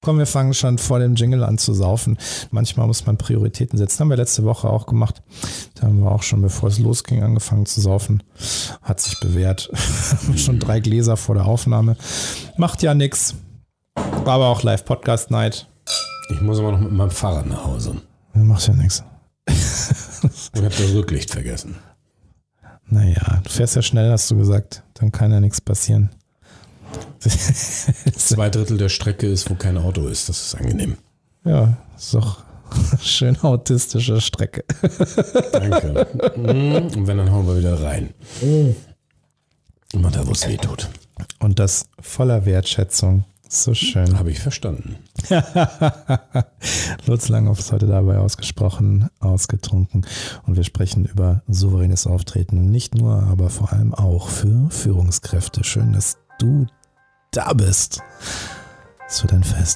Komm, wir fangen schon vor dem Jingle an zu saufen. Manchmal muss man Prioritäten setzen. Haben wir letzte Woche auch gemacht. Da haben wir auch schon, bevor es losging, angefangen zu saufen. Hat sich bewährt. Schon 3 Gläser vor der Aufnahme. Macht ja nix. War aber auch Live-Podcast-Night. Ich muss aber noch mit meinem Fahrrad nach Hause. Macht ja nix. Und hab das Rücklicht vergessen. Naja, du fährst ja schnell, hast du gesagt. Dann kann ja nichts passieren. 2/3 der Strecke ist, wo kein Auto ist. Das ist angenehm. Ja, ist doch eine schön autistische Strecke. Danke. Und wenn, dann hauen wir wieder rein. Immer da, wo es weh tut. Und das voller Wertschätzung. So schön. Habe ich verstanden. Lutz Langhoff ist heute dabei ausgesprochen, ausgetrunken. Und wir sprechen über souveränes Auftreten. Nicht nur, aber vor allem auch für Führungskräfte. Schön, dass du da bist. Es wird ein Fest.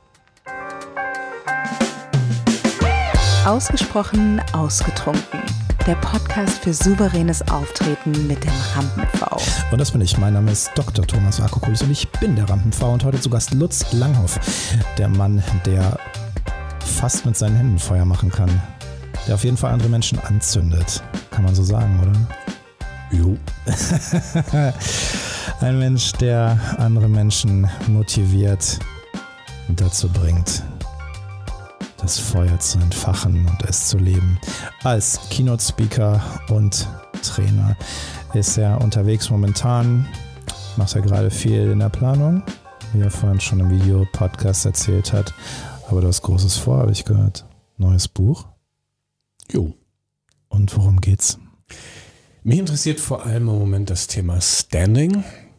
Ausgesprochen, ausgetrunken. Der Podcast für souveränes Auftreten mit dem Rampen-V. Und das bin ich. Mein Name ist Dr. Thomas Akokulis und ich bin der Rampen-V. Und heute zu Gast Lutz Langhoff, der Mann, der fast mit seinen Händen Feuer machen kann. Der auf jeden Fall andere Menschen anzündet. Kann man so sagen, oder? Jo. Ein Mensch, der andere Menschen motiviert und dazu bringt, das Feuer zu entfachen und es zu leben. Als Keynote-Speaker und Trainer ist er unterwegs momentan, macht er gerade viel in der Planung, wie er vorhin schon im Video-Podcast erzählt hat. Aber du hast Großes vor, habe ich gehört. Neues Buch. Jo. Und worum geht's? Mich interessiert vor allem im Moment das Thema Standing.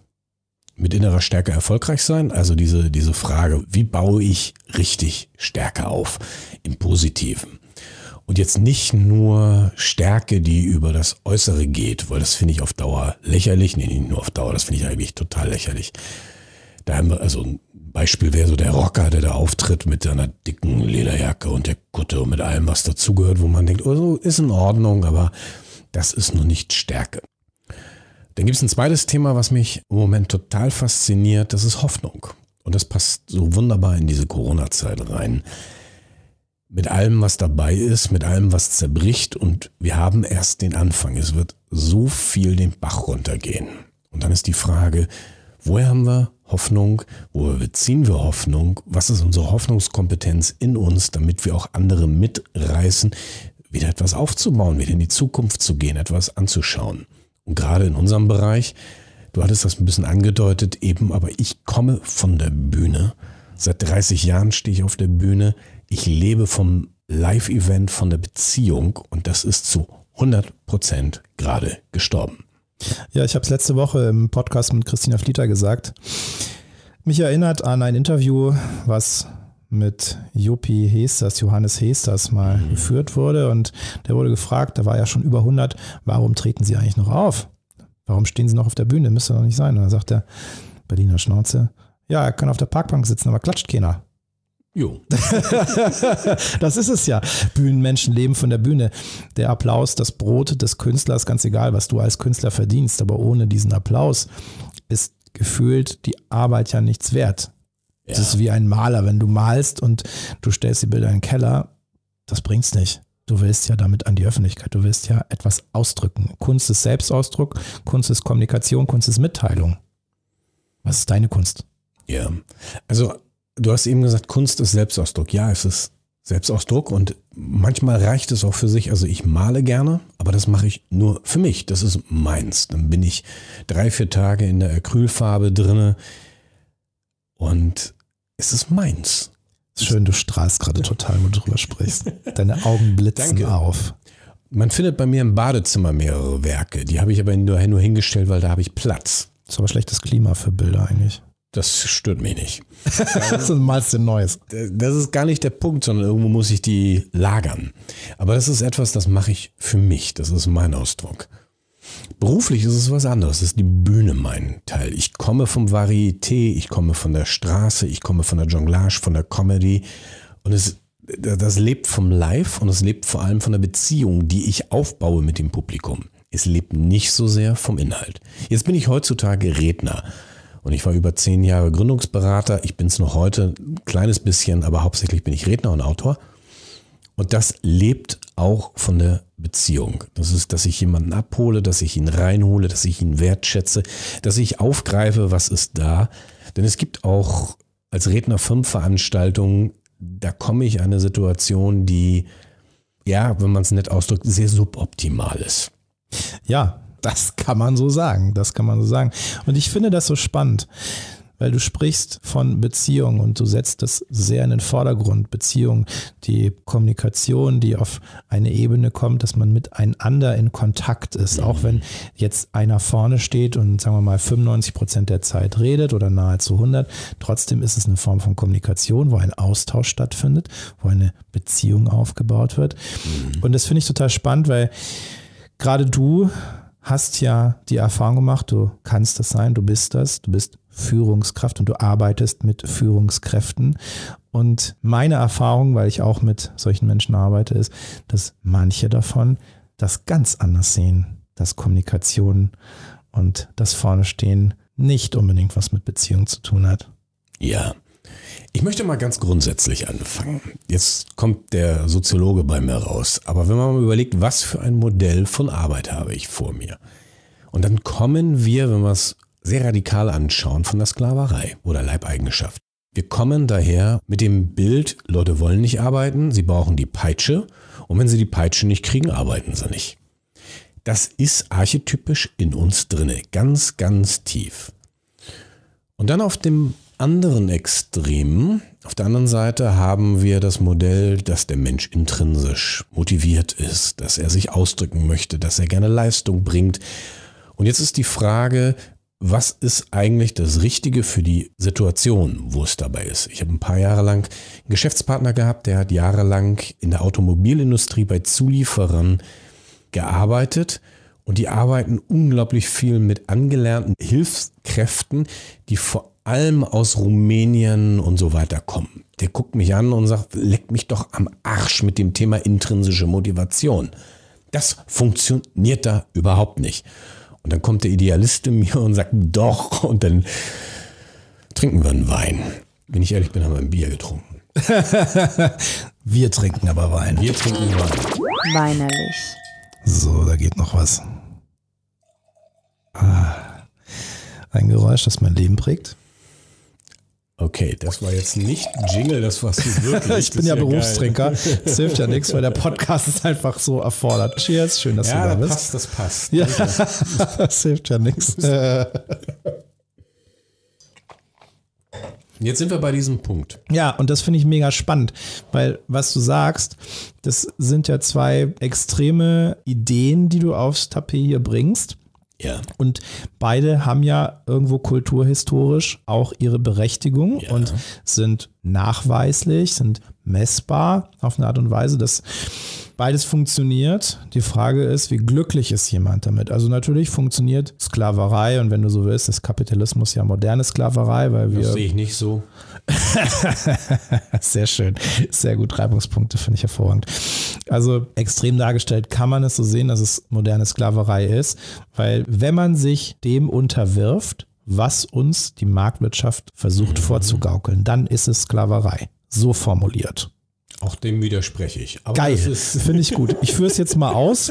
Mit innerer Stärke erfolgreich sein. Also diese Frage, wie baue ich richtig Stärke auf im Positiven? Und jetzt nicht nur Stärke, die über das Äußere geht, weil das finde ich auf Dauer lächerlich. Nee, nicht nur auf Dauer, das finde ich eigentlich total lächerlich. Da haben wir, also ein Beispiel wäre so der Rocker, der da auftritt mit seiner dicken Lederjacke und der Kutte und mit allem, was dazugehört, wo man denkt, oh, so ist in Ordnung, aber das ist noch nicht Stärke. Dann gibt es ein zweites Thema, was mich im Moment total fasziniert, das ist Hoffnung. Und das passt so wunderbar in diese Corona-Zeit rein. Mit allem, was dabei ist, mit allem, was zerbricht und wir haben erst den Anfang. Es wird so viel den Bach runtergehen. Und dann ist die Frage, woher haben wir Hoffnung, woher beziehen wir Hoffnung, was ist unsere Hoffnungskompetenz in uns, damit wir auch andere mitreißen, wieder etwas aufzubauen, wieder in die Zukunft zu gehen, etwas anzuschauen. Und gerade in unserem Bereich, du hattest das ein bisschen angedeutet eben, aber ich komme von der Bühne. Seit 30 Jahren stehe ich auf der Bühne. Ich lebe vom Live-Event, von der Beziehung und das ist zu 100% gerade gestorben. Ja, ich habe es letzte Woche im Podcast mit Christina Flieter gesagt. Mich erinnert an ein Interview, was mit Johannes Hesters mal geführt wurde und der wurde gefragt, da war ja schon über 100, warum treten Sie eigentlich noch auf? Warum stehen Sie noch auf der Bühne? Müsste doch nicht sein. Und dann sagt der Berliner Schnauze, ja, er kann auf der Parkbank sitzen, aber klatscht keiner. Jo. Das ist es ja. Bühnenmenschen leben von der Bühne. Der Applaus, das Brot des Künstlers, ganz egal, was du als Künstler verdienst, aber ohne diesen Applaus ist gefühlt die Arbeit ja nichts wert. Das ist wie ein Maler, wenn du malst und du stellst die Bilder in den Keller, das bringt's nicht. Du willst ja damit an die Öffentlichkeit, du willst ja etwas ausdrücken. Kunst ist Selbstausdruck, Kunst ist Kommunikation, Kunst ist Mitteilung. Was ist deine Kunst? Ja, also du hast eben gesagt, Kunst ist Selbstausdruck. Ja, es ist Selbstausdruck und manchmal reicht es auch für sich. Also ich male gerne, aber das mache ich nur für mich. Das ist meins. Dann bin ich 3-4 Tage in der Acrylfarbe drinne und es ist meins. Schön, du strahlst gerade total, wo du drüber sprichst. Deine Augen blitzen auf. Man findet bei mir im Badezimmer mehrere Werke. Die habe ich aber nur hingestellt, weil da habe ich Platz. Das ist aber schlechtes Klima für Bilder eigentlich. Das stört mich nicht. Du malst dir Neues. Das ist gar nicht der Punkt, sondern irgendwo muss ich die lagern. Aber das ist etwas, das mache ich für mich. Das ist mein Ausdruck. Beruflich ist es was anderes. Das ist die Bühne mein Teil. Ich komme vom Varieté, ich komme von der Straße, ich komme von der Jonglage, von der Comedy. Und das lebt vom Live und es lebt vor allem von der Beziehung, die ich aufbaue mit dem Publikum. Es lebt nicht so sehr vom Inhalt. Jetzt bin ich heutzutage Redner. Und ich war über 10 Jahre Gründungsberater. Ich bin es noch heute, ein kleines bisschen, aber hauptsächlich bin ich Redner und Autor. Und das lebt auch von der Beziehung. Das ist, dass ich jemanden abhole, dass ich ihn reinhole, dass ich ihn wertschätze, dass ich aufgreife, was ist da. Denn es gibt auch als Redner Firmenveranstaltungen, da komme ich an eine Situation, die, ja, wenn man es nett ausdrückt, sehr suboptimal ist. Ja, das kann man so sagen. Und ich finde das so spannend, weil du sprichst von Beziehung und du setzt das sehr in den Vordergrund. Beziehung, die Kommunikation, die auf eine Ebene kommt, dass man miteinander in Kontakt ist. Auch wenn jetzt einer vorne steht und sagen wir mal 95% der Zeit redet oder nahezu 100, trotzdem ist es eine Form von Kommunikation, wo ein Austausch stattfindet, wo eine Beziehung aufgebaut wird. Und das finde ich total spannend, weil gerade du hast ja die Erfahrung gemacht, du kannst das sein, du bist Führungskraft und du arbeitest mit Führungskräften. Und meine Erfahrung, weil ich auch mit solchen Menschen arbeite, ist, dass manche davon das ganz anders sehen, dass Kommunikation und das Vornestehen nicht unbedingt was mit Beziehung zu tun hat. Ja, ich möchte mal ganz grundsätzlich anfangen. Jetzt kommt der Soziologe bei mir raus. Aber wenn man mal überlegt, was für ein Modell von Arbeit habe ich vor mir? Und dann kommen wir, wenn wir es sehr radikal anschauen, von der Sklaverei oder Leibeigenschaft. Wir kommen daher mit dem Bild, Leute wollen nicht arbeiten, sie brauchen die Peitsche. Und wenn sie die Peitsche nicht kriegen, arbeiten sie nicht. Das ist archetypisch in uns drinne, ganz, ganz tief. Und dann auf dem anderen Extrem, auf der anderen Seite haben wir das Modell, dass der Mensch intrinsisch motiviert ist, dass er sich ausdrücken möchte, dass er gerne Leistung bringt. Und jetzt ist die Frage, was ist eigentlich das Richtige für die Situation, wo es dabei ist? Ich habe ein paar Jahre lang einen Geschäftspartner gehabt, der hat jahrelang in der Automobilindustrie bei Zulieferern gearbeitet. Und die arbeiten unglaublich viel mit angelernten Hilfskräften, die vor allem aus Rumänien und so weiter kommen. Der guckt mich an und sagt, leck mich doch am Arsch mit dem Thema intrinsische Motivation. Das funktioniert da überhaupt nicht. Und dann kommt der Idealist in mir und sagt, doch, und dann trinken wir einen Wein. Wenn ich ehrlich bin, haben wir ein Bier getrunken. Wir trinken aber Wein. Wir trinken Wein. Weinerlich. So, da geht noch was. Ein Geräusch, das mein Leben prägt. Okay, das war jetzt nicht Jingle, das warst du wirklich. Ich bin ja Berufstrinker. Das hilft ja nichts, weil der Podcast ist einfach so erfordert. Cheers, schön, dass du da bist. Das passt. Ja, das hilft ja nichts. Jetzt sind wir bei diesem Punkt. Ja, und das finde ich mega spannend, weil was du sagst, das sind ja zwei extreme Ideen, die du aufs Tapet hier bringst. Ja. Und beide haben ja irgendwo kulturhistorisch auch ihre Berechtigung und sind nachweislich, sind messbar auf eine Art und Weise, dass beides funktioniert. Die Frage ist, wie glücklich ist jemand damit? Also natürlich funktioniert Sklaverei und wenn du so willst, ist Kapitalismus ja moderne Sklaverei, weil wir... Das sehe ich nicht so. Sehr schön. Sehr gut. Reibungspunkte finde ich hervorragend. Also extrem dargestellt kann man es so sehen, dass es moderne Sklaverei ist, weil wenn man sich dem unterwirft, was uns die Marktwirtschaft versucht vorzugaukeln, dann ist es Sklaverei. So formuliert. Auch dem widerspreche ich. Aber geil, finde ich gut. Ich führe es jetzt mal aus.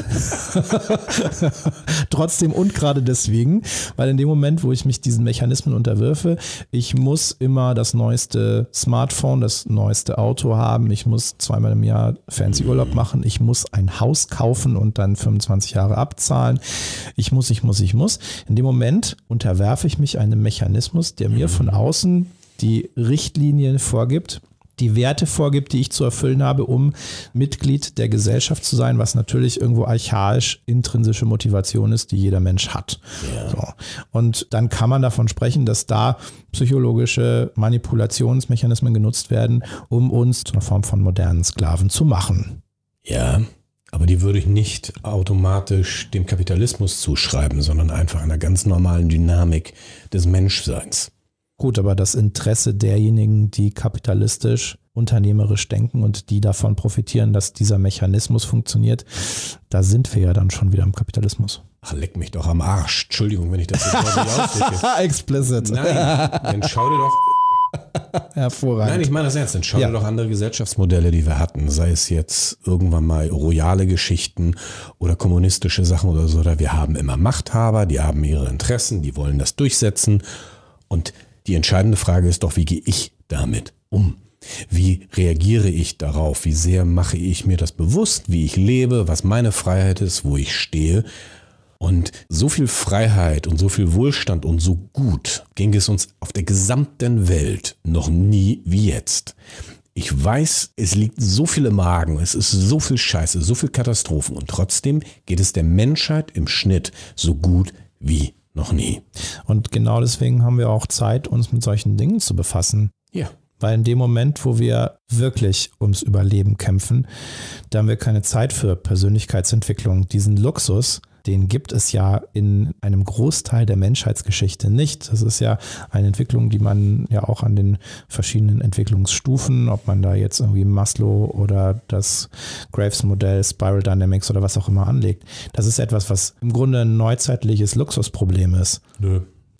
Trotzdem und gerade deswegen, weil in dem Moment, wo ich mich diesen Mechanismen unterwirfe, ich muss immer das neueste Smartphone, das neueste Auto haben, ich muss 2-mal im Jahr fancy Urlaub machen, ich muss ein Haus kaufen und dann 25 Jahre abzahlen. Ich muss. In dem Moment unterwerfe ich mich einem Mechanismus, der mir von außen die Richtlinien vorgibt, die Werte vorgibt, die ich zu erfüllen habe, um Mitglied der Gesellschaft zu sein, was natürlich irgendwo archaisch intrinsische Motivation ist, die jeder Mensch hat. Ja. So. Und dann kann man davon sprechen, dass da psychologische Manipulationsmechanismen genutzt werden, um uns zu einer Form von modernen Sklaven zu machen. Ja, aber die würde ich nicht automatisch dem Kapitalismus zuschreiben, sondern einfach einer ganz normalen Dynamik des Menschseins. Gut, aber das Interesse derjenigen, die kapitalistisch, unternehmerisch denken und die davon profitieren, dass dieser Mechanismus funktioniert, da sind wir ja dann schon wieder im Kapitalismus. Ach, leck mich doch am Arsch. Entschuldigung, wenn ich das jetzt nicht ausdrücke. Explicit. Nein, dann schau dir doch... Hervorragend. Nein, ich meine das ernst. Dann schau dir doch andere Gesellschaftsmodelle, die wir hatten. Sei es jetzt irgendwann mal royale Geschichten oder kommunistische Sachen oder so. Wir haben immer Machthaber, die haben ihre Interessen, die wollen das durchsetzen. Und die entscheidende Frage ist doch, wie gehe ich damit um? Wie reagiere ich darauf? Wie sehr mache ich mir das bewusst, wie ich lebe, was meine Freiheit ist, wo ich stehe? Und so viel Freiheit und so viel Wohlstand und so gut ging es uns auf der gesamten Welt noch nie wie jetzt. Ich weiß, es liegt so viel im Magen, es ist so viel Scheiße, so viel Katastrophen und trotzdem geht es der Menschheit im Schnitt so gut wie noch nie. Und genau deswegen haben wir auch Zeit, uns mit solchen Dingen zu befassen. Ja. Weil in dem Moment, wo wir wirklich ums Überleben kämpfen, da haben wir keine Zeit für Persönlichkeitsentwicklung. Diesen Luxus, den gibt es ja in einem Großteil der Menschheitsgeschichte nicht. Das ist ja eine Entwicklung, die man ja auch an den verschiedenen Entwicklungsstufen, ob man da jetzt irgendwie Maslow oder das Graves-Modell, Spiral Dynamics oder was auch immer anlegt. Das ist etwas, was im Grunde ein neuzeitliches Luxusproblem ist. Nö.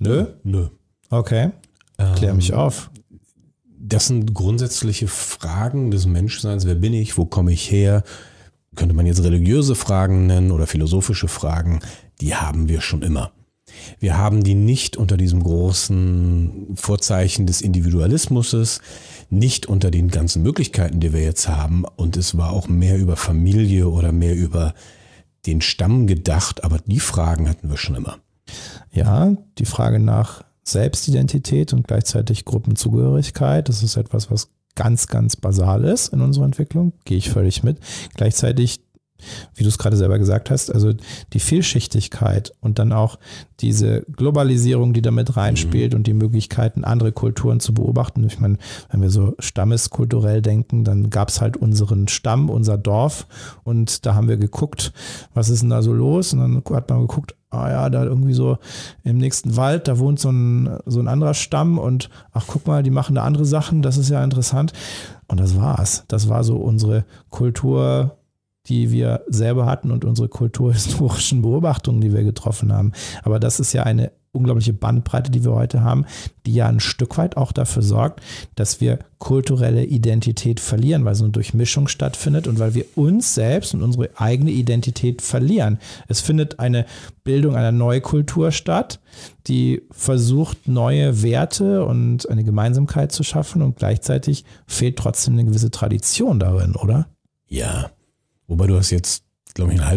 Okay, klär mich auf. Das sind grundsätzliche Fragen des Menschseins. Wer bin ich? Wo komme ich her? Könnte man jetzt religiöse Fragen nennen oder philosophische Fragen. Die haben wir schon immer. Wir haben die nicht unter diesem großen Vorzeichen des Individualismus, nicht unter den ganzen Möglichkeiten, die wir jetzt haben. Und es war auch mehr über Familie oder mehr über den Stamm gedacht. Aber die Fragen hatten wir schon immer. Ja, die Frage nach Selbstidentität und gleichzeitig Gruppenzugehörigkeit, das ist etwas, was ganz, ganz basal ist in unserer Entwicklung, gehe ich völlig mit. Gleichzeitig, wie du es gerade selber gesagt hast, also die Vielschichtigkeit und dann auch diese Globalisierung, die damit reinspielt und die Möglichkeiten, andere Kulturen zu beobachten. Ich meine, wenn wir so stammeskulturell denken, dann gab es halt unseren Stamm, unser Dorf und da haben wir geguckt, was ist denn da so los? Und dann hat man geguckt, da irgendwie so im nächsten Wald, da wohnt so ein anderer Stamm und ach guck mal, die machen da andere Sachen, das ist ja interessant. Und das war's. Das war so unsere Kultur, die wir selber hatten und unsere kulturhistorischen Beobachtungen, die wir getroffen haben. Aber das ist ja eine unglaubliche Bandbreite, die wir heute haben, die ja ein Stück weit auch dafür sorgt, dass wir kulturelle Identität verlieren, weil so eine Durchmischung stattfindet und weil wir uns selbst und unsere eigene Identität verlieren. Es findet eine Bildung einer neuen Kultur statt, die versucht, neue Werte und eine Gemeinsamkeit zu schaffen und gleichzeitig fehlt trotzdem eine gewisse Tradition darin, oder? Ja, wobei du hast jetzt, glaube ich,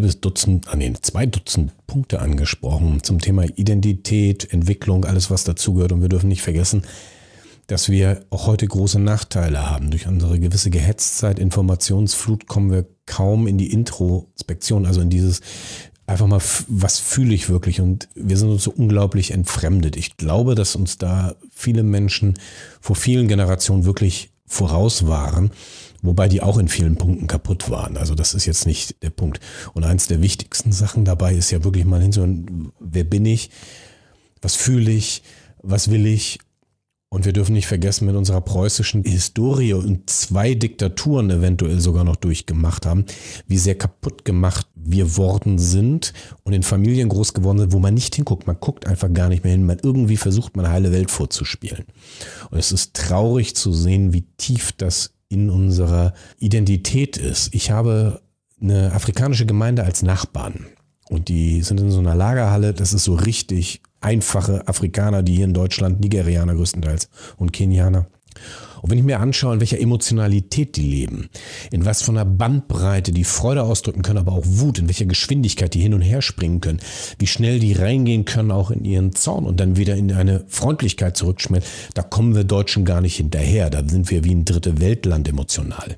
2 Dutzend Punkte angesprochen zum Thema Identität, Entwicklung, alles was dazugehört. Und wir dürfen nicht vergessen, dass wir auch heute große Nachteile haben. Durch unsere gewisse Gehetzzeit, Informationsflut kommen wir kaum in die Introspektion, also in dieses einfach mal, was fühle ich wirklich? Und wir sind uns so unglaublich entfremdet. Ich glaube, dass uns da viele Menschen vor vielen Generationen wirklich voraus waren, wobei die auch in vielen Punkten kaputt waren. Also das ist jetzt nicht der Punkt. Und eins der wichtigsten Sachen dabei ist ja wirklich mal hinzuhören, wer bin ich, was fühle ich, was will ich? Und wir dürfen nicht vergessen, mit unserer preußischen Historie und 2 Diktaturen eventuell sogar noch durchgemacht haben, wie sehr kaputt gemacht wir worden sind und in Familien groß geworden sind, wo man nicht hinguckt. Man guckt einfach gar nicht mehr hin. Irgendwie versucht man heile Welt vorzuspielen. Und es ist traurig zu sehen, wie tief das in unserer Identität ist. Ich habe eine afrikanische Gemeinde als Nachbarn und die sind in so einer Lagerhalle. Das ist so richtig einfache Afrikaner, die hier in Deutschland, Nigerianer größtenteils und Kenianer. Und wenn ich mir anschaue, in welcher Emotionalität die leben, in was von einer Bandbreite die Freude ausdrücken können, aber auch Wut, in welcher Geschwindigkeit die hin und her springen können, wie schnell die reingehen können, auch in ihren Zorn und dann wieder in eine Freundlichkeit zurückschmelzen, da kommen wir Deutschen gar nicht hinterher. Da sind wir wie ein dritte Weltland emotional.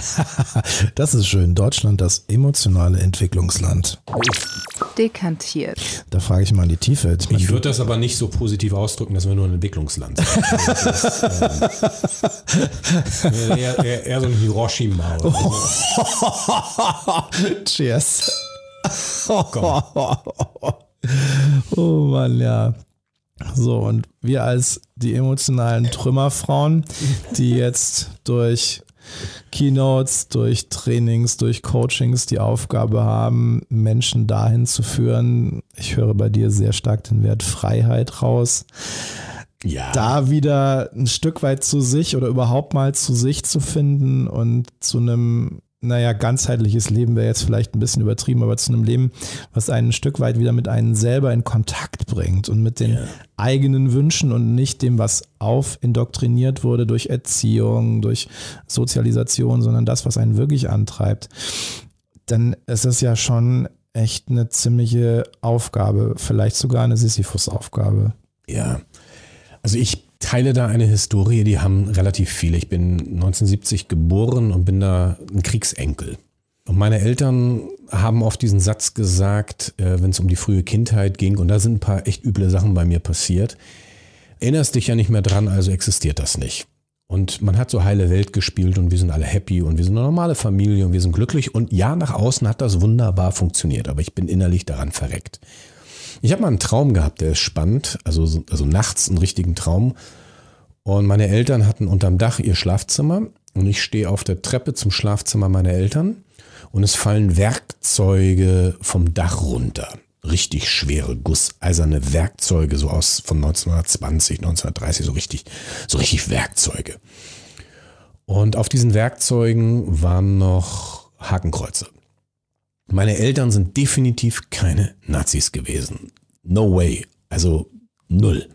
Das ist schön. Deutschland, das emotionale Entwicklungsland. Dekantiert. Da frage ich mal in die Tiefe. Ich würde das aber nicht so positiv ausdrücken, dass wir nur ein Entwicklungsland sind. Eher so ein Hiroshima. Cheers. Oh Mann, ja. So, und wir als die emotionalen Trümmerfrauen, die jetzt durch Keynotes, durch Trainings, durch Coachings die Aufgabe haben, Menschen dahin zu führen. Ich höre bei dir sehr stark den Wert Freiheit raus. Ja. Da wieder ein Stück weit zu sich oder überhaupt mal zu sich zu finden und zu einem, ganzheitliches Leben wäre jetzt vielleicht ein bisschen übertrieben, aber zu einem Leben, was einen ein Stück weit wieder mit einem selber in Kontakt bringt und mit den eigenen Wünschen und nicht dem, was aufindoktriniert wurde durch Erziehung, durch Sozialisation, sondern das, was einen wirklich antreibt, dann ist es ja schon echt eine ziemliche Aufgabe, vielleicht sogar eine Sisyphus-Aufgabe. Ja, also ich teile da eine Historie, die haben relativ viele. Ich bin 1970 geboren und bin da ein Kriegsenkel. Und meine Eltern haben oft diesen Satz gesagt, wenn es um die frühe Kindheit ging, und da sind ein paar echt üble Sachen bei mir passiert. Erinnerst dich ja nicht mehr dran, also existiert das nicht. Und man hat so heile Welt gespielt und wir sind alle happy und wir sind eine normale Familie und wir sind glücklich. Und ja, nach außen hat das wunderbar funktioniert, aber ich bin innerlich daran verreckt. Ich habe mal einen Traum gehabt, der ist spannend, also nachts einen richtigen Traum. Und meine Eltern hatten unterm Dach ihr Schlafzimmer und ich stehe auf der Treppe zum Schlafzimmer meiner Eltern und es fallen Werkzeuge vom Dach runter. Richtig schwere, gusseiserne Werkzeuge, so von 1920, 1930, so richtig Werkzeuge. Und auf diesen Werkzeugen waren noch Hakenkreuze. Meine Eltern sind definitiv keine Nazis gewesen. No way. Also 0.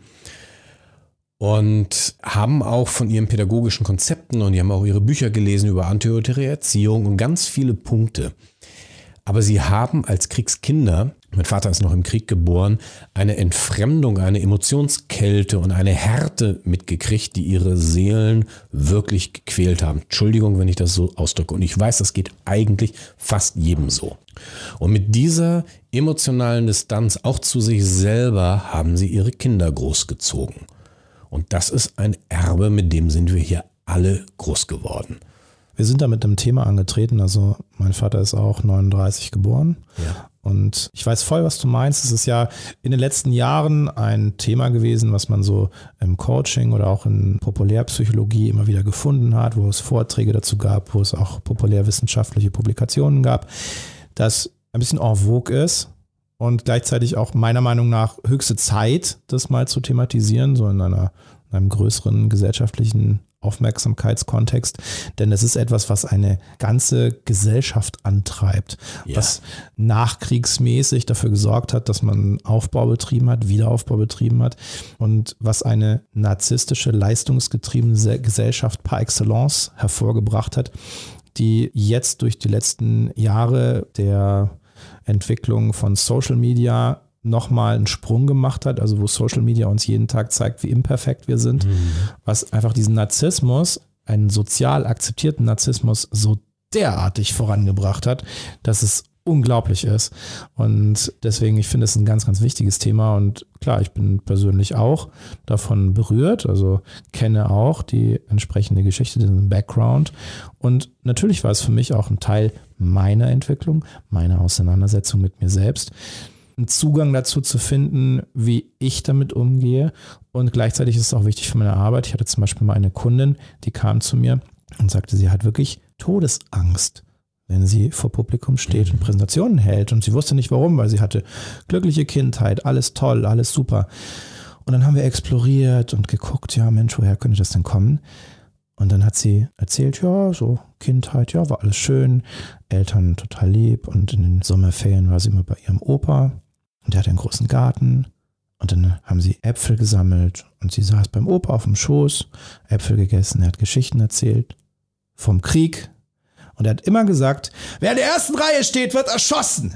Und haben auch von ihren pädagogischen Konzepten und die haben auch ihre Bücher gelesen über antiautoritäre Erziehung und ganz viele Punkte. Aber sie haben als Kriegskinder, mein Vater ist noch im Krieg geboren, eine Entfremdung, eine Emotionskälte und eine Härte mitgekriegt, die ihre Seelen wirklich gequält haben. Entschuldigung, wenn ich das so ausdrücke. Und ich weiß, das geht eigentlich fast jedem so. Und mit dieser emotionalen Distanz auch zu sich selber haben sie ihre Kinder großgezogen. Und das ist ein Erbe, mit dem sind wir hier alle groß geworden. Wir sind da mit einem Thema angetreten, also mein Vater ist auch 39 geboren. Ja. Und ich weiß voll, was du meinst. Es ist ja in den letzten Jahren ein Thema gewesen, was man so im Coaching oder auch in Populärpsychologie immer wieder gefunden hat, wo es Vorträge dazu gab, wo es auch populärwissenschaftliche Publikationen gab, das ein bisschen en vogue ist und gleichzeitig auch meiner Meinung nach höchste Zeit, das mal zu thematisieren, so in einem größeren gesellschaftlichen Aufmerksamkeitskontext, denn das ist etwas, was eine ganze Gesellschaft antreibt, was nachkriegsmäßig dafür gesorgt hat, dass man Aufbau betrieben hat, Wiederaufbau betrieben hat und was eine narzisstische, leistungsgetriebene Gesellschaft par excellence hervorgebracht hat, die jetzt durch die letzten Jahre der Entwicklung von Social Media nochmal einen Sprung gemacht hat, also wo Social Media uns jeden Tag zeigt, wie imperfekt wir sind, was einfach diesen Narzissmus, einen sozial akzeptierten Narzissmus so derartig vorangebracht hat, dass es unglaublich ist. Und deswegen, ich finde es ein ganz, ganz wichtiges Thema und klar, ich bin persönlich auch davon berührt, also kenne auch die entsprechende Geschichte, den Background und natürlich war es für mich auch ein Teil meiner Entwicklung, meiner Auseinandersetzung mit mir selbst, einen Zugang dazu zu finden, wie ich damit umgehe. Und gleichzeitig ist es auch wichtig für meine Arbeit. Ich hatte zum Beispiel mal eine Kundin, die kam zu mir und sagte, sie hat wirklich Todesangst, wenn sie vor Publikum steht und Präsentationen hält. Und sie wusste nicht warum, weil sie hatte glückliche Kindheit, alles toll, alles super. Und dann haben wir exploriert und geguckt, ja Mensch, woher könnte das denn kommen? Und dann hat sie erzählt, ja, so Kindheit, ja, war alles schön, Eltern total lieb und in den Sommerferien war sie immer bei ihrem Opa. Und der hatte einen großen Garten und dann haben sie Äpfel gesammelt und sie saß beim Opa auf dem Schoß, Äpfel gegessen, er hat Geschichten erzählt vom Krieg und er hat immer gesagt, wer in der ersten Reihe steht, wird erschossen.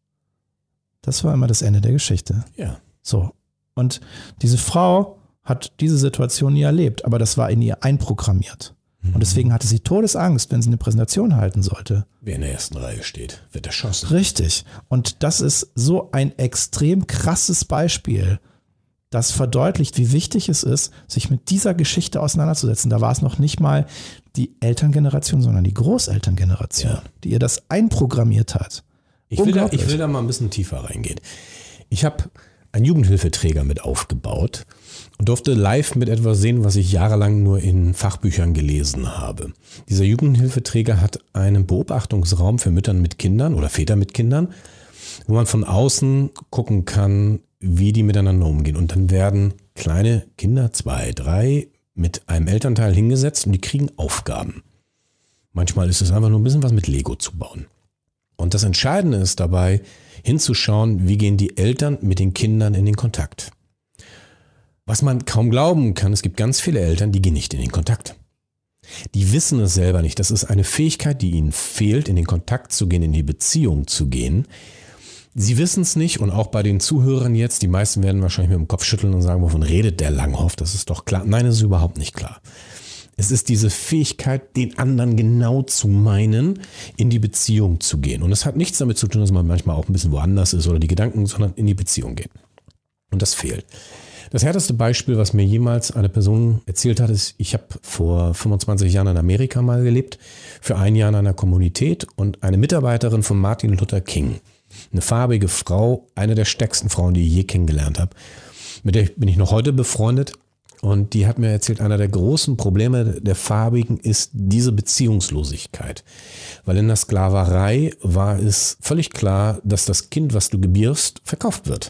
Das war immer das Ende der Geschichte. Ja. So. Und diese Frau hat diese Situation nie erlebt, aber das war in ihr einprogrammiert. Und deswegen hatte sie Todesangst, wenn sie eine Präsentation halten sollte. Wer in der ersten Reihe steht, wird erschossen. Richtig. Und das ist so ein extrem krasses Beispiel, das verdeutlicht, wie wichtig es ist, sich mit dieser Geschichte auseinanderzusetzen. Da war es noch nicht mal die Elterngeneration, sondern die Großelterngeneration, die ihr das einprogrammiert hat. Ich will da mal ein bisschen tiefer reingehen. Ich habe einen Jugendhilfeträger mit aufgebaut und durfte live mit etwas sehen, was ich jahrelang nur in Fachbüchern gelesen habe. Dieser Jugendhilfeträger hat einen Beobachtungsraum für Mütter mit Kindern oder Väter mit Kindern, wo man von außen gucken kann, wie die miteinander umgehen. Und dann werden kleine Kinder, 2, 3, mit einem Elternteil hingesetzt und die kriegen Aufgaben. Manchmal ist es einfach nur ein bisschen was mit Lego zu bauen. Und das Entscheidende ist dabei, hinzuschauen, wie gehen die Eltern mit den Kindern in den Kontakt. Was man kaum glauben kann, es gibt ganz viele Eltern, die gehen nicht in den Kontakt. Die wissen es selber nicht. Das ist eine Fähigkeit, die ihnen fehlt, in den Kontakt zu gehen, in die Beziehung zu gehen. Sie wissen es nicht und auch bei den Zuhörern jetzt, die meisten werden wahrscheinlich mit dem Kopf schütteln und sagen, wovon redet der Langhoff? Das ist doch klar. Nein, das ist überhaupt nicht klar. Es ist diese Fähigkeit, den anderen genau zu meinen, in die Beziehung zu gehen. Und es hat nichts damit zu tun, dass man manchmal auch ein bisschen woanders ist oder die Gedanken, sondern in die Beziehung gehen. Und das fehlt. Das härteste Beispiel, was mir jemals eine Person erzählt hat, ist, ich habe vor 25 Jahren in Amerika mal gelebt, für ein Jahr in einer Kommunität und eine Mitarbeiterin von Martin Luther King, eine farbige Frau, eine der stärksten Frauen, die ich je kennengelernt habe, mit der bin ich noch heute befreundet. Und die hat mir erzählt, einer der großen Probleme der Farbigen ist diese Beziehungslosigkeit. Weil in der Sklaverei war es völlig klar, dass das Kind, was du gebierst, verkauft wird.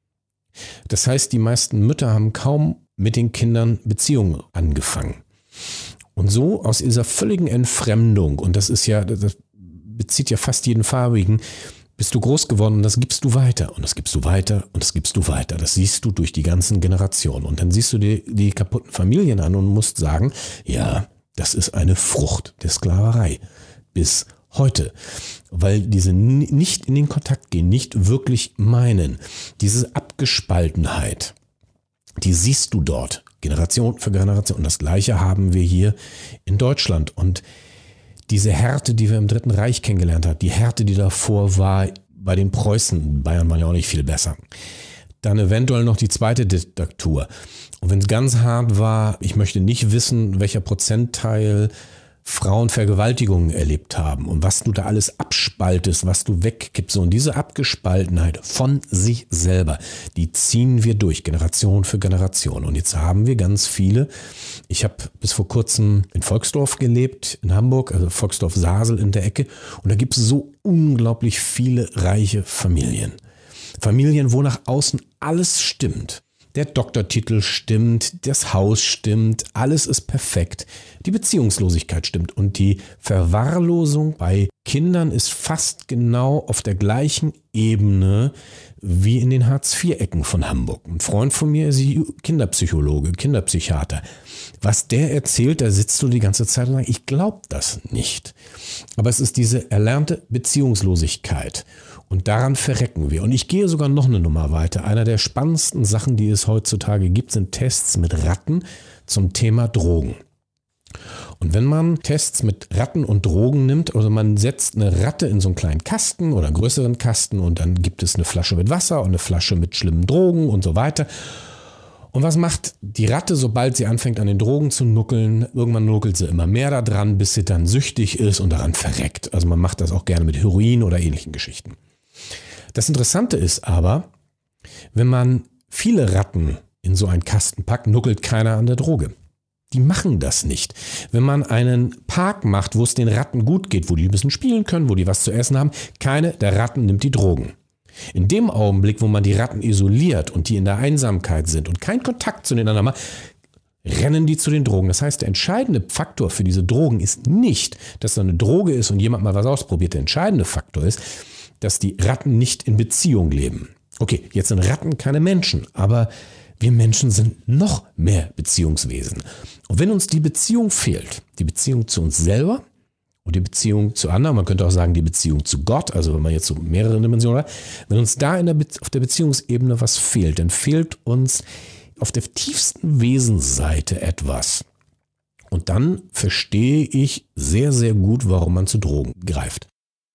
Das heißt, die meisten Mütter haben kaum mit den Kindern Beziehungen angefangen. Und so aus dieser völligen Entfremdung, und das bezieht ja fast jeden Farbigen, bist du groß geworden und das gibst du weiter und das gibst du weiter und das gibst du weiter. Das siehst du durch die ganzen Generationen. Und dann siehst du dir die kaputten Familien an und musst sagen, ja, das ist eine Frucht der Sklaverei bis heute. Weil diese nicht in den Kontakt gehen, nicht wirklich meinen, diese Abgespaltenheit, die siehst du dort, Generation für Generation. Und das Gleiche haben wir hier in Deutschland. Und diese Härte, die wir im Dritten Reich kennengelernt haben, die Härte, die davor war bei den Preußen, Bayern war ja auch nicht viel besser. Dann eventuell noch die zweite Diktatur. Und wenn es ganz hart war, ich möchte nicht wissen, welcher Prozentteil Frauen Vergewaltigungen erlebt haben und was du da alles abspaltest, was du wegkippst. Und diese Abgespaltenheit von sich selber, die ziehen wir durch, Generation für Generation. Und jetzt haben wir ganz viele. Ich habe bis vor kurzem in Volksdorf gelebt, in Hamburg, also Volksdorf-Sasel in der Ecke. Und da gibt es so unglaublich viele reiche Familien. Familien, wo nach außen alles stimmt. Der Doktortitel stimmt, das Haus stimmt, alles ist perfekt. Die Beziehungslosigkeit stimmt und die Verwahrlosung bei Kindern ist fast genau auf der gleichen Ebene wie in den Hartz-IV-Ecken von Hamburg. Ein Freund von mir ist Kinderpsychologe, Kinderpsychiater. Was der erzählt, da sitzt du die ganze Zeit und sagst, ich glaube das nicht. Aber es ist diese erlernte Beziehungslosigkeit. Und daran verrecken wir. Und ich gehe sogar noch eine Nummer weiter. Einer der spannendsten Sachen, die es heutzutage gibt, sind Tests mit Ratten zum Thema Drogen. Und wenn man Tests mit Ratten und Drogen nimmt, also man setzt eine Ratte in so einen kleinen Kasten oder einen größeren Kasten und dann gibt es eine Flasche mit Wasser und eine Flasche mit schlimmen Drogen und so weiter. Und was macht die Ratte, sobald sie anfängt an den Drogen zu nuckeln? Irgendwann nuckelt sie immer mehr da dran, bis sie dann süchtig ist und daran verreckt. Also man macht das auch gerne mit Heroin oder ähnlichen Geschichten. Das Interessante ist aber, wenn man viele Ratten in so einen Kasten packt, nuckelt keiner an der Droge. Die machen das nicht. Wenn man einen Park macht, wo es den Ratten gut geht, wo die ein bisschen spielen können, wo die was zu essen haben, keine der Ratten nimmt die Drogen. In dem Augenblick, wo man die Ratten isoliert und die in der Einsamkeit sind und keinen Kontakt zueinander macht, rennen die zu den Drogen. Das heißt, der entscheidende Faktor für diese Drogen ist nicht, dass da eine Droge ist und jemand mal was ausprobiert. Der entscheidende Faktor ist, dass die Ratten nicht in Beziehung leben. Okay, jetzt sind Ratten keine Menschen, aber wir Menschen sind noch mehr Beziehungswesen. Und wenn uns die Beziehung fehlt, die Beziehung zu uns selber und die Beziehung zu anderen, man könnte auch sagen die Beziehung zu Gott, also wenn man jetzt so mehrere Dimensionen hat, wenn uns da auf der Beziehungsebene was fehlt, dann fehlt uns auf der tiefsten Wesensseite etwas. Und dann verstehe ich sehr, sehr gut, warum man zu Drogen greift.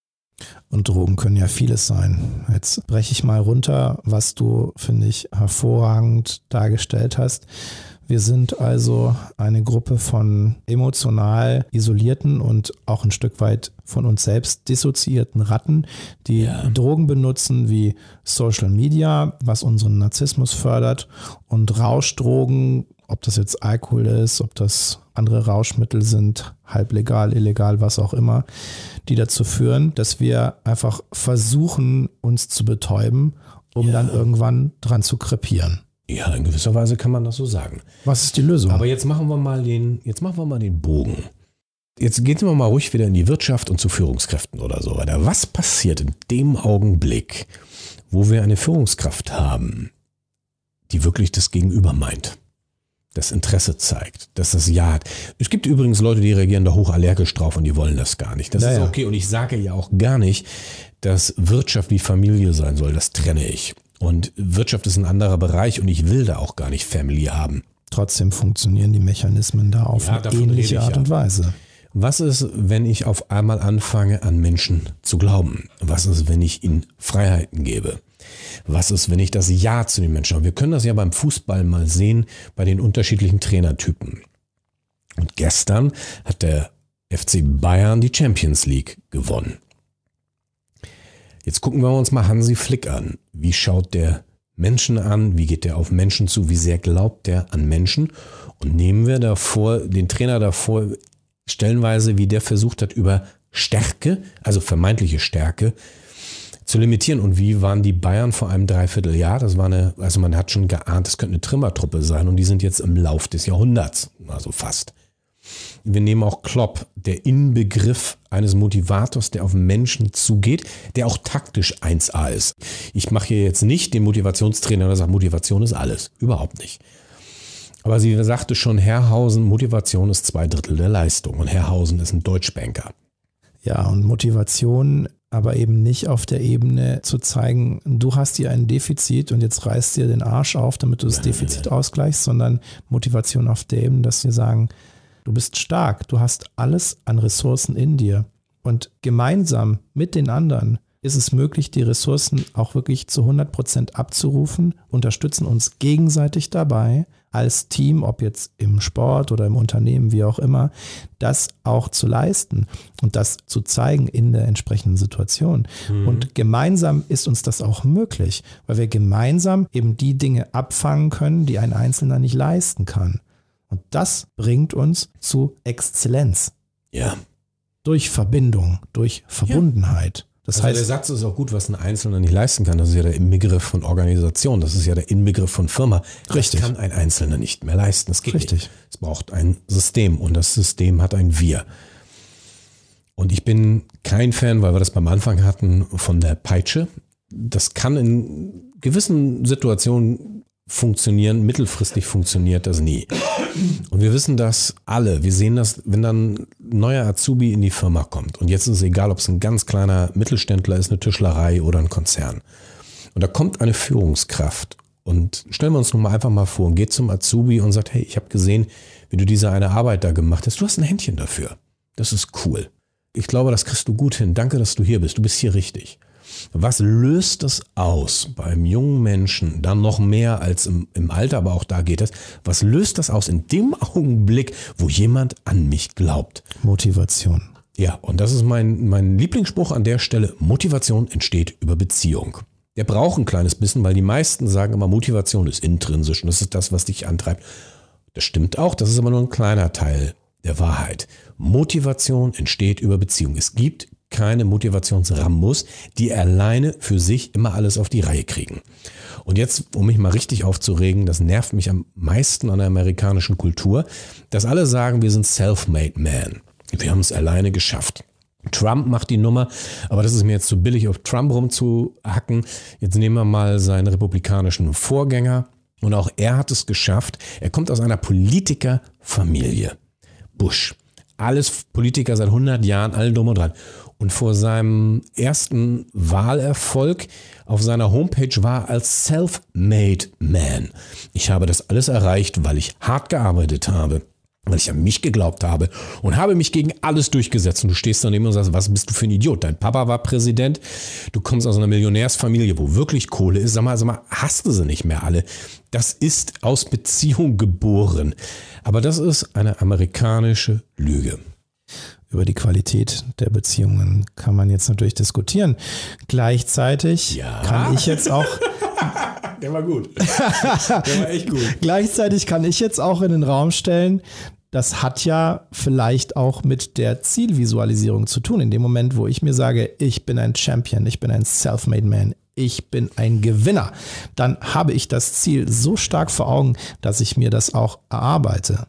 Und Drogen können ja vieles sein. Jetzt breche ich mal runter, was du, finde ich, hervorragend dargestellt hast. Wir sind also eine Gruppe von emotional isolierten und auch ein Stück weit von uns selbst dissoziierten Ratten, die Drogen benutzen wie Social Media, was unseren Narzissmus fördert, und Rauschdrogen, ob das jetzt Alkohol ist, ob das andere Rauschmittel sind, halblegal, illegal, was auch immer, die dazu führen, dass wir einfach versuchen, uns zu betäuben, um dann irgendwann dran zu krepieren. Ja, in gewisser Weise kann man das so sagen. Was ist die Lösung? Aber jetzt machen wir mal den Bogen. Jetzt gehen wir mal ruhig wieder in die Wirtschaft und zu Führungskräften oder so weiter. Was passiert in dem Augenblick, wo wir eine Führungskraft haben, die wirklich das Gegenüber meint, das Interesse zeigt, dass das Ja hat? Es gibt übrigens Leute, die reagieren da hochallergisch drauf und die wollen das gar nicht. Das ist okay, und ich sage ja auch gar nicht, dass Wirtschaft wie Familie sein soll. Das trenne ich. Und Wirtschaft ist ein anderer Bereich und ich will da auch gar nicht Family haben. Trotzdem funktionieren die Mechanismen da auf eine ähnliche Art und Weise. Was ist, wenn ich auf einmal anfange, an Menschen zu glauben? Was ist, wenn ich ihnen Freiheiten gebe? Was ist, wenn ich das Ja zu den Menschen habe? Wir können das ja beim Fußball mal sehen, bei den unterschiedlichen Trainertypen. Und gestern hat der FC Bayern die Champions League gewonnen. Jetzt gucken wir uns mal Hansi Flick an. Wie schaut der Menschen an? Wie geht der auf Menschen zu? Wie sehr glaubt der an Menschen? Und nehmen wir den Trainer davor, stellenweise, wie der versucht hat, über Stärke, also vermeintliche Stärke, zu limitieren. Und wie waren die Bayern vor einem Dreivierteljahr? Also man hat schon geahnt, das könnte eine Trimmertruppe sein, und die sind jetzt im Lauf des Jahrhunderts, also fast. Wir nehmen auch Klopp, der Inbegriff eines Motivators, der auf Menschen zugeht, der auch taktisch 1A ist. Ich mache hier jetzt nicht den Motivationstrainer, der sagt, Motivation ist alles. Überhaupt nicht. Aber sie sagte schon, Herrhausen, Motivation ist 2/3 der Leistung. Und Herrhausen ist ein Deutschbanker. Ja, und Motivation, aber eben nicht auf der Ebene zu zeigen, du hast hier ein Defizit und jetzt reißt dir den Arsch auf, damit du das Defizit ausgleichst, sondern Motivation auf der Ebene, dass wir sagen, du bist stark, du hast alles an Ressourcen in dir, und gemeinsam mit den anderen ist es möglich, die Ressourcen auch wirklich zu 100% abzurufen, unterstützen uns gegenseitig dabei als Team, ob jetzt im Sport oder im Unternehmen, wie auch immer, das auch zu leisten und das zu zeigen in der entsprechenden Situation. Und gemeinsam ist uns das auch möglich, weil wir gemeinsam eben die Dinge abfangen können, die ein Einzelner nicht leisten kann. Und das bringt uns zu Exzellenz. Ja. Durch Verbindung, durch Verbundenheit. Das heißt, der Satz ist auch gut, was ein Einzelner nicht leisten kann. Das ist ja der Inbegriff von Organisation. Das ist ja der Inbegriff von Firma. Richtig. Das kann ein Einzelner nicht mehr leisten. Das geht nicht. Es braucht ein System, und das System hat ein Wir. Und ich bin kein Fan, weil wir das beim Anfang hatten, von der Peitsche. Das kann in gewissen Situationen funktionieren, mittelfristig funktioniert das nie. Und wir wissen das alle. Wir sehen das, wenn dann ein neuer Azubi in die Firma kommt. Und jetzt ist es egal, ob es ein ganz kleiner Mittelständler ist, eine Tischlerei oder ein Konzern. Und da kommt eine Führungskraft. Und stellen wir uns nun mal einfach mal vor und geht zum Azubi und sagt, hey, ich habe gesehen, wie du diese eine Arbeit da gemacht hast. Du hast ein Händchen dafür. Das ist cool. Ich glaube, das kriegst du gut hin. Danke, dass du hier bist. Du bist hier richtig. Was löst es aus beim jungen Menschen, dann noch mehr als im Alter, aber auch da geht es, was löst das aus in dem Augenblick, wo jemand an mich glaubt? Motivation. Ja, und das ist mein Lieblingsspruch an der Stelle. Motivation entsteht über Beziehung. Der braucht ein kleines bisschen, weil die meisten sagen immer, Motivation ist intrinsisch und das ist das, was dich antreibt. Das stimmt auch, das ist aber nur ein kleiner Teil der Wahrheit. Motivation entsteht über Beziehung. Es gibt keine Motivationsrambus, die alleine für sich immer alles auf die Reihe kriegen. Und jetzt, um mich mal richtig aufzuregen, das nervt mich am meisten an der amerikanischen Kultur, dass alle sagen, wir sind self-made man. Wir haben es alleine geschafft. Trump macht die Nummer, aber das ist mir jetzt zu billig, auf Trump rumzuhacken. Jetzt nehmen wir mal seinen republikanischen Vorgänger, und auch er hat es geschafft. Er kommt aus einer Politikerfamilie. Bush. Alles Politiker seit 100 Jahren, allen drum und dran. Und vor seinem ersten Wahlerfolg auf seiner Homepage war er als Self-Made Man. Ich habe das alles erreicht, weil ich hart gearbeitet habe. weil ich an mich geglaubt habe und habe mich gegen alles durchgesetzt. Und du stehst daneben und sagst, was bist du für ein Idiot? Dein Papa war Präsident, du kommst aus einer Millionärsfamilie, wo wirklich Kohle ist. Sag mal, hast du sie nicht mehr alle? Das ist aus Beziehung geboren. Aber das ist eine amerikanische Lüge. Über die Qualität der Beziehungen kann man jetzt natürlich diskutieren. Gleichzeitig kann ich jetzt auch... Der war gut. Der war echt gut. Gleichzeitig kann ich jetzt auch in den Raum stellen, das hat ja vielleicht auch mit der Zielvisualisierung zu tun. In dem Moment, wo ich mir sage, ich bin ein Champion, ich bin ein Self-Made Man, ich bin ein Gewinner, dann habe ich das Ziel so stark vor Augen, dass ich mir das auch erarbeite.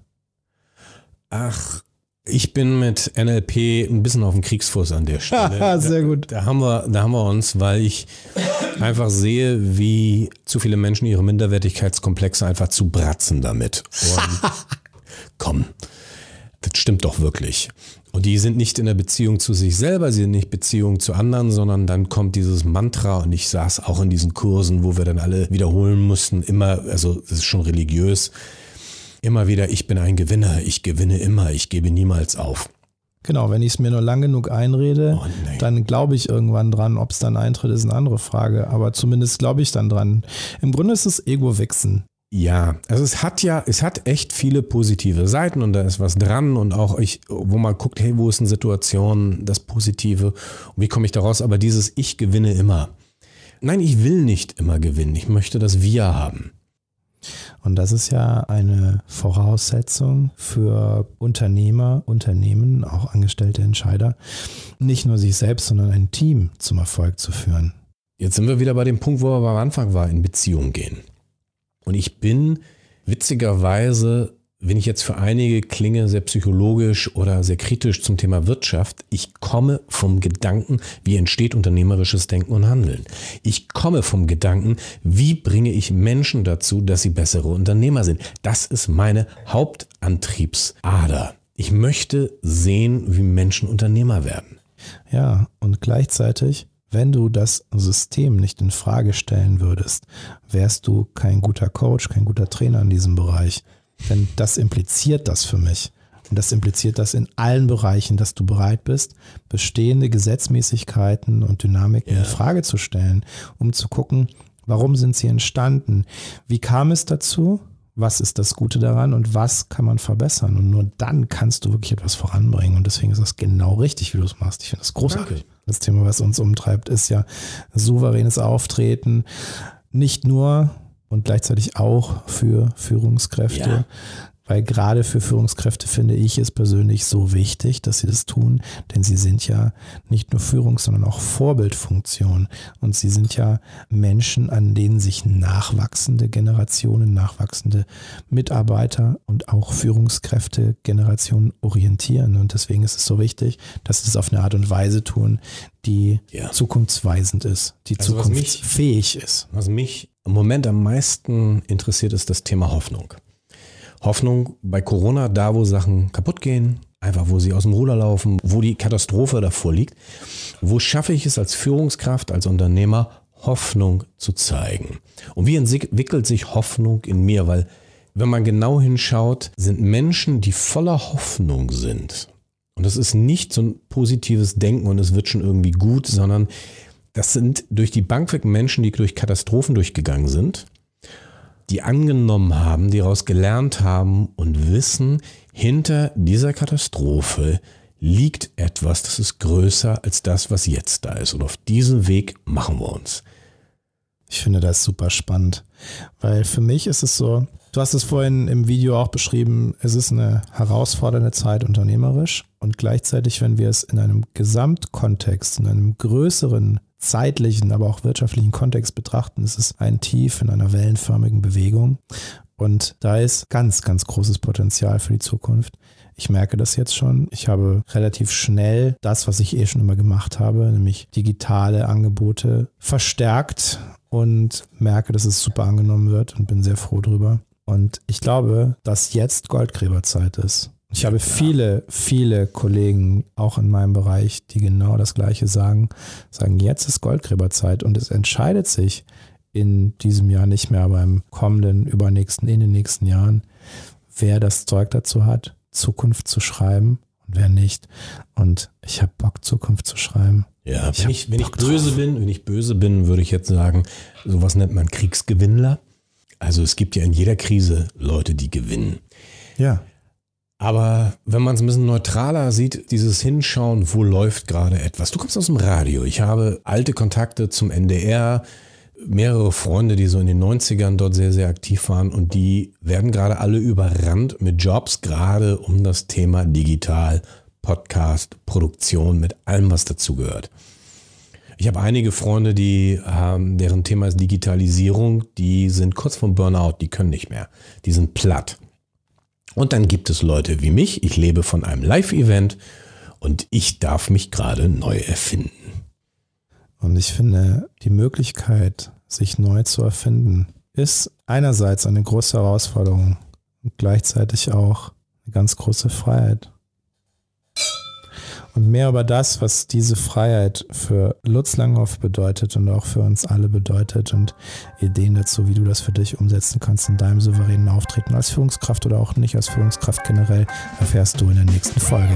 Ach, ich bin mit NLP ein bisschen auf dem Kriegsfuß an der Stelle. Sehr gut. Da haben wir uns, weil ich einfach sehe, wie zu viele Menschen ihre Minderwertigkeitskomplexe einfach zu bratzen damit. Und komm, das stimmt doch wirklich. Und die sind nicht in der Beziehung zu sich selber, sie sind nicht in Beziehung zu anderen, sondern dann kommt dieses Mantra und ich saß auch in diesen Kursen, wo wir dann alle wiederholen mussten, immer, also das ist schon religiös, immer wieder, ich bin ein Gewinner, ich gewinne immer, ich gebe niemals auf. Genau, wenn ich es mir nur lang genug einrede, dann glaube ich irgendwann dran. Ob es dann eintritt, ist eine andere Frage. Aber zumindest glaube ich dann dran. Im Grunde ist es Ego-Wichsen. Ja, also es hat echt viele positive Seiten und da ist was dran und auch wo man guckt, hey, wo ist eine Situation, das Positive und wie komme ich da raus? Aber dieses Ich gewinne immer. Nein, ich will nicht immer gewinnen. Ich möchte das Wir haben. Und das ist ja eine Voraussetzung für Unternehmer, Unternehmen, auch angestellte Entscheider, nicht nur sich selbst, sondern ein Team zum Erfolg zu führen. Jetzt sind wir wieder bei dem Punkt, wo wir am Anfang waren, in Beziehung gehen. Und ich bin witzigerweise, wenn ich jetzt für einige klinge, sehr psychologisch oder sehr kritisch zum Thema Wirtschaft, ich komme vom Gedanken, wie entsteht unternehmerisches Denken und Handeln. Ich komme vom Gedanken, wie bringe ich Menschen dazu, dass sie bessere Unternehmer sind. Das ist meine Hauptantriebsader. Ich möchte sehen, wie Menschen Unternehmer werden. Ja, und gleichzeitig, wenn du das System nicht in Frage stellen würdest, wärst du kein guter Coach, kein guter Trainer in diesem Bereich. Denn das impliziert das für mich. Und das impliziert das in allen Bereichen, dass du bereit bist, bestehende Gesetzmäßigkeiten und Dynamiken in Frage zu stellen, um zu gucken, warum sind sie entstanden? Wie kam es dazu? Was ist das Gute daran und was kann man verbessern? Und nur dann kannst du wirklich etwas voranbringen. Und deswegen ist das genau richtig, wie du es machst. Ich finde das großartig. Danke. Das Thema, was uns umtreibt, ist ja souveränes Auftreten. Nicht nur und gleichzeitig auch für Führungskräfte. Ja. Weil gerade für Führungskräfte finde ich es persönlich so wichtig, dass sie das tun, denn sie sind ja nicht nur Führungs-, sondern auch Vorbildfunktion. Und sie sind ja Menschen, an denen sich nachwachsende Generationen, nachwachsende Mitarbeiter und auch Führungskräfte-Generationen orientieren. Und deswegen ist es so wichtig, dass sie das auf eine Art und Weise tun, die zukunftsweisend ist, die also zukunftsfähig ist. Was mich im Moment am meisten interessiert, ist das Thema Hoffnung. Hoffnung bei Corona, da wo Sachen kaputt gehen, einfach wo sie aus dem Ruder laufen, wo die Katastrophe davor liegt. Wo schaffe ich es als Führungskraft, als Unternehmer, Hoffnung zu zeigen? Und wie entwickelt sich Hoffnung in mir? Weil wenn man genau hinschaut, sind Menschen, die voller Hoffnung sind. Und das ist nicht so ein positives Denken und es wird schon irgendwie gut, sondern das sind durch die Bank weg Menschen, die durch Katastrophen durchgegangen sind, die angenommen haben, die daraus gelernt haben und wissen, hinter dieser Katastrophe liegt etwas, das ist größer als das, was jetzt da ist. Und auf diesen Weg machen wir uns. Ich finde das super spannend, weil für mich ist es so, du hast es vorhin im Video auch beschrieben, es ist eine herausfordernde Zeit unternehmerisch und gleichzeitig, wenn wir es in einem Gesamtkontext, in einem größeren zeitlichen, aber auch wirtschaftlichen Kontext betrachten, ist es ein Tief in einer wellenförmigen Bewegung und da ist ganz, ganz großes Potenzial für die Zukunft. Ich merke das jetzt schon. Ich habe relativ schnell das, was ich schon immer gemacht habe, nämlich digitale Angebote verstärkt und merke, dass es super angenommen wird und bin sehr froh drüber. Und ich glaube, dass jetzt Goldgräberzeit ist. Ich habe viele, viele Kollegen, auch in meinem Bereich, die genau das Gleiche sagen, jetzt ist Goldgräberzeit und es entscheidet sich in diesem Jahr nicht mehr, aber im kommenden, übernächsten, in den nächsten Jahren, wer das Zeug dazu hat, Zukunft zu schreiben und wer nicht. Und ich habe Bock, Zukunft zu schreiben. Ja, wenn ich böse bin, würde ich jetzt sagen, sowas nennt man Kriegsgewinnler. Also es gibt ja in jeder Krise Leute, die gewinnen. Ja. Aber wenn man es ein bisschen neutraler sieht, dieses Hinschauen, wo läuft gerade etwas. Du kommst aus dem Radio. Ich habe alte Kontakte zum NDR, mehrere Freunde, die so in den 90ern dort sehr, sehr aktiv waren und die werden gerade alle überrannt mit Jobs, gerade um das Thema Digital, Podcast, Produktion, mit allem, was dazugehört. Ich habe einige Freunde, deren Thema ist Digitalisierung, die sind kurz vorm Burnout, die können nicht mehr, die sind platt. Und dann gibt es Leute wie mich, ich lebe von einem Live-Event und ich darf mich gerade neu erfinden. Und ich finde, die Möglichkeit, sich neu zu erfinden, ist einerseits eine große Herausforderung und gleichzeitig auch eine ganz große Freiheit. Und mehr über das, was diese Freiheit für Lutz Langhoff bedeutet und auch für uns alle bedeutet und Ideen dazu, wie du das für dich umsetzen kannst in deinem souveränen Auftreten als Führungskraft oder auch nicht als Führungskraft generell, erfährst du in der nächsten Folge.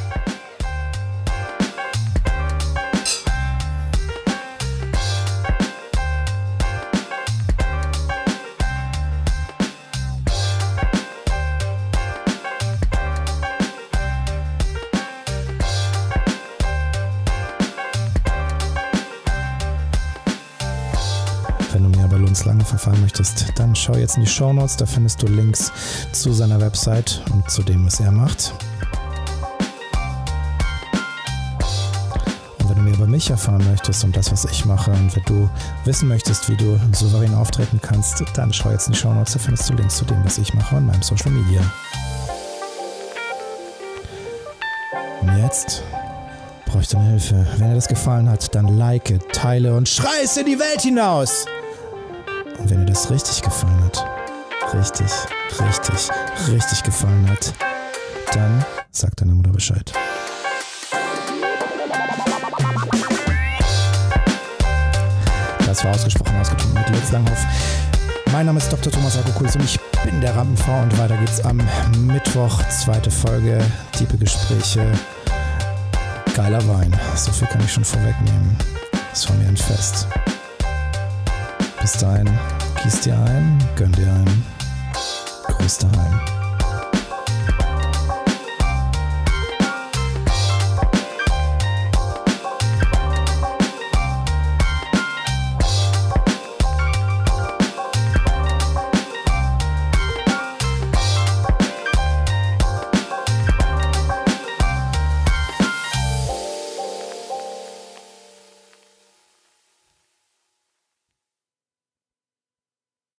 Lange verfahren möchtest, dann schau jetzt in die Shownotes, da findest du Links zu seiner Website und zu dem, was er macht. Und wenn du mehr über mich erfahren möchtest und das, was ich mache und wenn du wissen möchtest, wie du souverän auftreten kannst, dann schau jetzt in die Shownotes, da findest du Links zu dem, was ich mache und meinem Social Media. Und jetzt brauche ich deine Hilfe. Wenn dir das gefallen hat, dann like, teile und schrei es in die Welt hinaus! Und wenn dir das richtig gefallen hat, richtig gefallen hat, dann sag deiner Mutter Bescheid. Das war ausgesprochen ausgetrunken mit Lutz Langhoff. Mein Name ist Dr. Thomas Akokulis und ich bin der Rampenv und weiter geht's am Mittwoch, 2. Folge, tiefe Gespräche, geiler Wein. So viel kann ich schon vorwegnehmen. Das war mir ein Fest. Bis dahin, gieß dir ein, gönn dir ein, Gruß daheim.